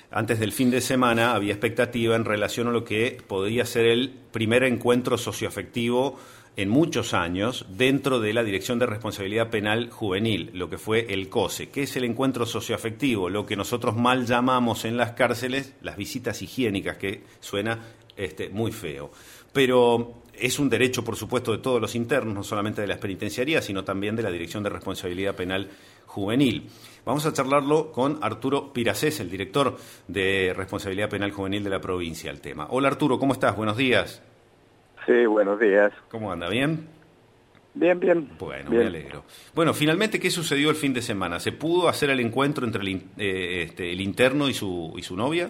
antes del fin de semana había expectativa en relación a lo que podría ser el primer encuentro socioafectivo en muchos años dentro de la Dirección de Responsabilidad Penal Juvenil, lo que fue el COSE. ¿Qué es el encuentro socioafectivo? Lo que nosotros mal llamamos en las cárceles las visitas higiénicas, que suena muy feo. Pero es un derecho, por supuesto, de todos los internos, no solamente de las penitenciarías, sino también de la Dirección de Responsabilidad Penal Juvenil. Vamos a charlarlo con Arturo Piracés, el director de Responsabilidad Penal Juvenil de la provincia, el tema. Hola Arturo, ¿cómo estás? Buenos días. Sí, buenos días. ¿Cómo anda? ¿Bien? Bien, bien. Bueno, bien. Me alegro. Bueno, finalmente, ¿qué sucedió el fin de semana? ¿Se pudo hacer el encuentro entre el interno y su novia?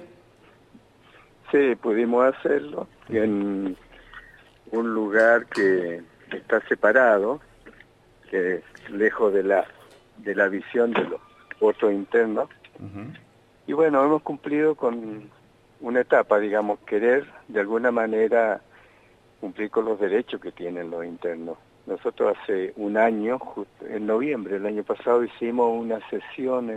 Sí, pudimos hacerlo en un lugar que está separado, que es lejos de la visión de los otros internos. Y bueno, hemos cumplido con una etapa, digamos, querer de alguna manera cumplir con los derechos que tienen los internos. Nosotros hace un año, en noviembre del año pasado, hicimos una sesión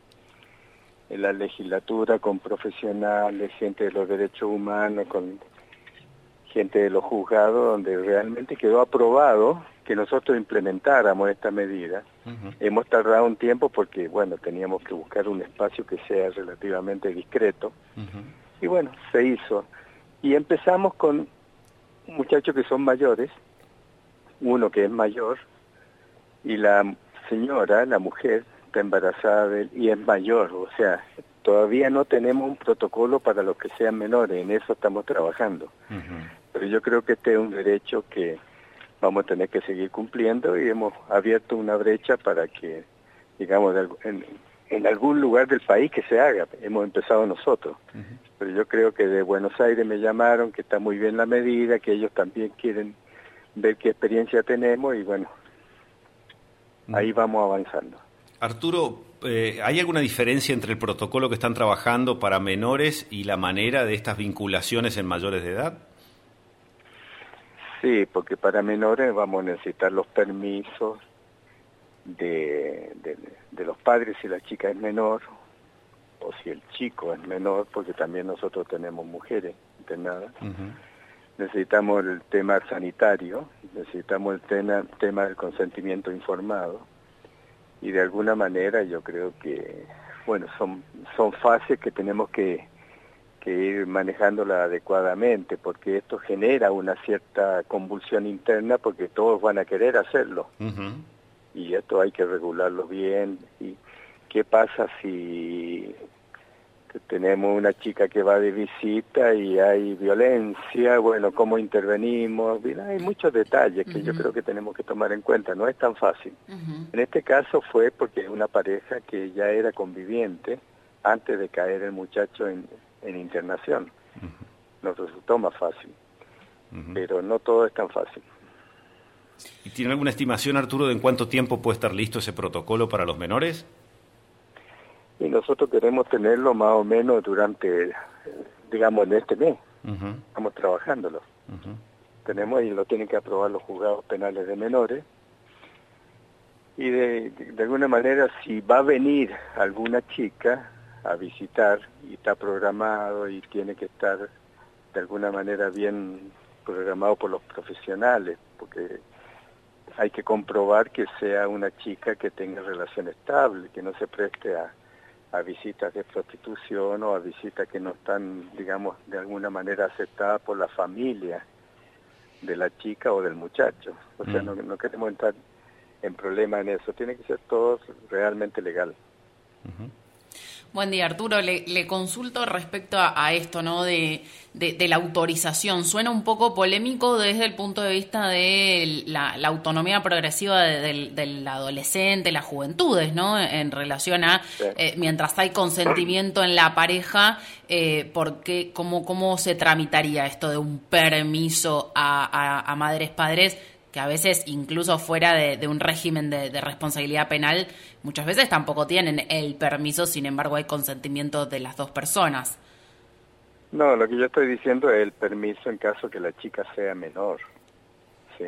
en la legislatura con profesionales, gente de los derechos humanos, con gente de los juzgados, donde realmente quedó aprobado que nosotros implementáramos esta medida. Hemos tardado un tiempo porque, bueno, teníamos que buscar un espacio que sea relativamente discreto. Y bueno, se hizo. Y empezamos con muchachos que son mayores, uno que es mayor, y la señora, la mujer, está embarazada de él y es mayor, o sea, todavía no tenemos un protocolo para los que sean menores, en eso estamos trabajando. Pero yo creo que este es un derecho que vamos a tener que seguir cumpliendo y hemos abierto una brecha para que, digamos, en algún lugar del país que se haga. Hemos empezado nosotros. Pero yo creo que de Buenos Aires me llamaron, que está muy bien la medida, que ellos también quieren ver qué experiencia tenemos y bueno, ahí vamos avanzando. Arturo, ¿hay alguna diferencia entre el protocolo que están trabajando para menores y la manera de estas vinculaciones en mayores de edad? Sí, porque para menores vamos a necesitar los permisos de los padres si la chica es menor o si el chico es menor, porque también nosotros tenemos mujeres internadas. Necesitamos el tema sanitario, necesitamos el tema del consentimiento informado y de alguna manera yo creo que, bueno, son fases que tenemos que ir manejándola adecuadamente, porque esto genera una cierta convulsión interna porque todos van a querer hacerlo. Y esto hay que regularlo bien. ¿Y qué pasa si tenemos una chica que va de visita y hay violencia? Bueno, ¿cómo intervenimos? Hay muchos detalles que yo creo que tenemos que tomar en cuenta, no es tan fácil. En este caso fue porque es una pareja que ya era conviviente antes de caer el muchacho en internación. Nos resultó más fácil, pero no todo es tan fácil. ¿Y tiene alguna estimación, Arturo, de en cuánto tiempo puede estar listo ese protocolo para los menores? Y nosotros queremos tenerlo más o menos durante, digamos, en este mes. Estamos trabajándolo. Tenemos y lo tienen que aprobar los juzgados penales de menores. Y de alguna manera, si va a venir alguna chica a visitar y está programado y tiene que estar de alguna manera bien programado por los profesionales, porque hay que comprobar que sea una chica que tenga relación estable, que no se preste a visitas de prostitución o a visitas que no están, digamos, de alguna manera aceptadas por la familia de la chica o del muchacho. O sea, no queremos entrar en problemas en eso, tiene que ser todo realmente legal. Buen día, Arturo. Le consulto respecto a esto, ¿no? De la autorización. Suena un poco polémico desde el punto de vista de la autonomía progresiva del adolescente, las juventudes, ¿no? En relación a, mientras hay consentimiento en la pareja, ¿cómo se tramitaría esto de un permiso a madres, padres, que a veces, incluso fuera de un régimen de responsabilidad penal, muchas veces tampoco tienen el permiso, sin embargo hay consentimiento de las dos personas? No, lo que yo estoy diciendo es el permiso en caso que la chica sea menor, ¿sí?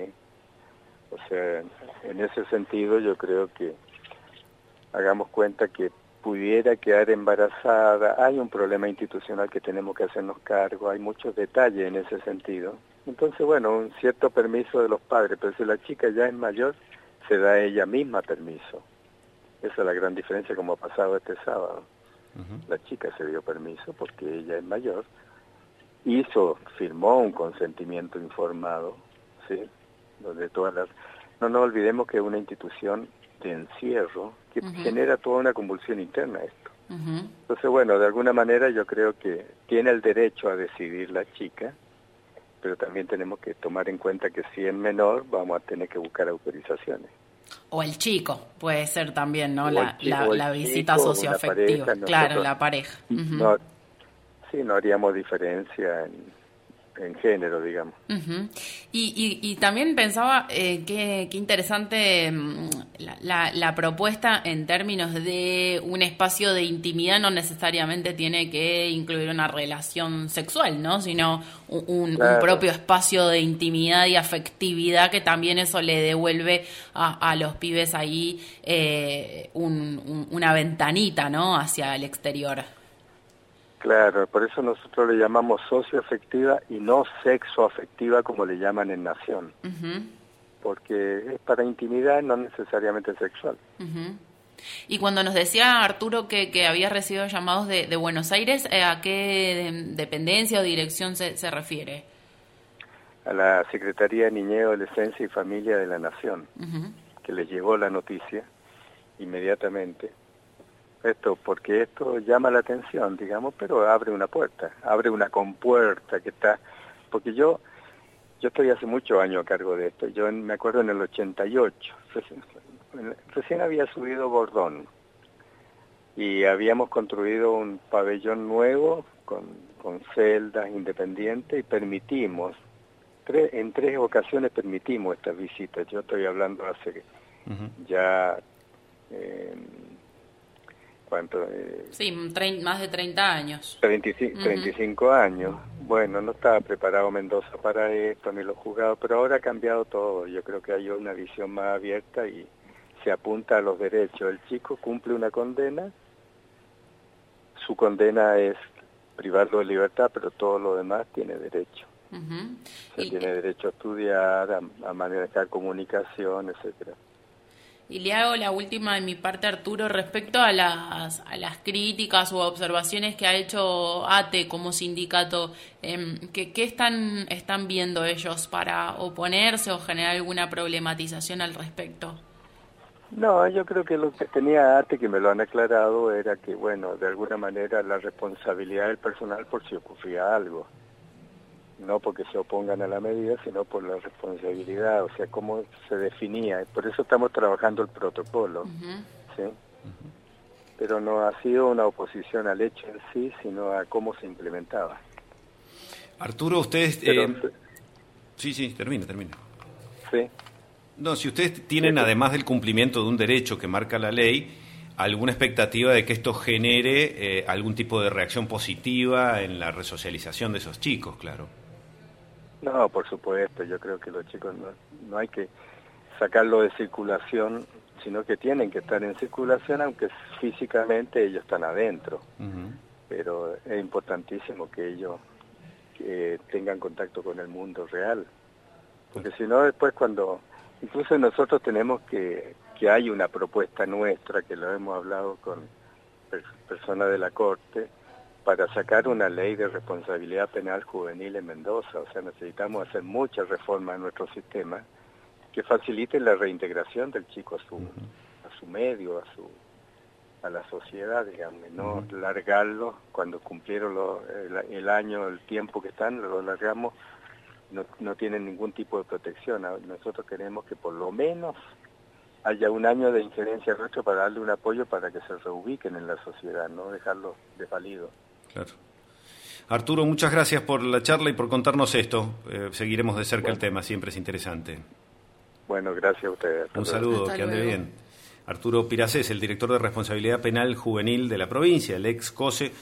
O sea, en ese sentido yo creo que hagamos cuenta que pudiera quedar embarazada, hay un problema institucional que tenemos que hacernos cargo, hay muchos detalles en ese sentido. Entonces, bueno, un cierto permiso de los padres, pero si la chica ya es mayor, se da ella misma permiso. Esa es la gran diferencia como ha pasado este sábado. La chica se dio permiso porque ella es mayor, firmó un consentimiento informado, ¿sí? Donde no nos olvidemos que es una institución de encierro que genera toda una convulsión interna esto. Entonces, bueno, de alguna manera yo creo que tiene el derecho a decidir la chica, pero también tenemos que tomar en cuenta que si es menor vamos a tener que buscar autorizaciones. O el chico, puede ser también, ¿no? O la visita chico, socioafectiva. Pareja, claro, la pareja. No, sí, no haríamos diferencia en género, digamos. Y también pensaba qué interesante la propuesta en términos de un espacio de intimidad no necesariamente tiene que incluir una relación sexual, ¿no? Sino un propio espacio de intimidad y afectividad que también eso le devuelve a los pibes ahí una ventanita, ¿no? Hacia el exterior. Claro, por eso nosotros le llamamos socioafectiva y no sexoafectiva como le llaman en Nación. Porque es para intimidad, no necesariamente sexual. Y cuando nos decía Arturo que había recibido llamados de Buenos Aires, ¿a qué dependencia o dirección se refiere? A la Secretaría de Niñez, Adolescencia y Familia de la Nación, que les llegó la noticia inmediatamente. Porque esto llama la atención, digamos, pero abre una puerta, abre una compuerta que está... Porque yo estoy hace muchos años a cargo de esto. Yo me acuerdo en el 88, recién había subido Bordón y habíamos construido un pabellón nuevo con celdas independientes y permitimos, en 3 ocasiones permitimos estas visitas. Yo estoy hablando hace ya... ¿Cuánto? Sí, más de 30 años. 35 años. Bueno, no estaba preparado Mendoza para esto, ni los juzgados, pero ahora ha cambiado todo. Yo creo que hay una visión más abierta y se apunta a los derechos. El chico cumple una condena, su condena es privarlo de libertad, pero todo lo demás tiene derecho. Tiene derecho a estudiar, a manejar comunicación, etcétera. Y le hago la última de mi parte, Arturo, respecto a las críticas o observaciones que ha hecho ATE como sindicato. ¿Qué están viendo ellos para oponerse o generar alguna problematización al respecto? No, yo creo que lo que tenía ATE, que me lo han aclarado, era que, bueno, de alguna manera la responsabilidad del personal por si ocurría algo. No porque se opongan a la medida, sino por la responsabilidad, o sea, cómo se definía. Por eso estamos trabajando el protocolo, ¿sí? Pero no ha sido una oposición al hecho en sí, sino a cómo se implementaba. Arturo, ustedes... Sí, termina. Sí. No, si ustedes tienen, además del cumplimiento de un derecho que marca la ley, alguna expectativa de que esto genere algún tipo de reacción positiva en la resocialización de esos chicos, claro. No, por supuesto, yo creo que los chicos no hay que sacarlo de circulación, sino que tienen que estar en circulación, aunque físicamente ellos están adentro. Pero es importantísimo que ellos tengan contacto con el mundo real, porque si no después incluso nosotros tenemos que hay una propuesta nuestra, que lo hemos hablado con personas de la Corte, para sacar una ley de responsabilidad penal juvenil en Mendoza. O sea, necesitamos hacer muchas reformas en nuestro sistema que faciliten la reintegración del chico a su medio, a la sociedad, digamos, no largarlo cuando cumplieron el año, el tiempo que están, lo largamos, no tienen ningún tipo de protección. Nosotros queremos que por lo menos haya un año de injerencia nuestra para darle un apoyo para que se reubiquen en la sociedad, no dejarlos desvalidos. Claro. Arturo, muchas gracias por la charla y por contarnos esto. Seguiremos de cerca el tema, siempre es interesante. Bueno, gracias a ustedes. Un saludo, que ande bien. Arturo Piracés, el director de Responsabilidad Penal Juvenil de la provincia, el ex COSE.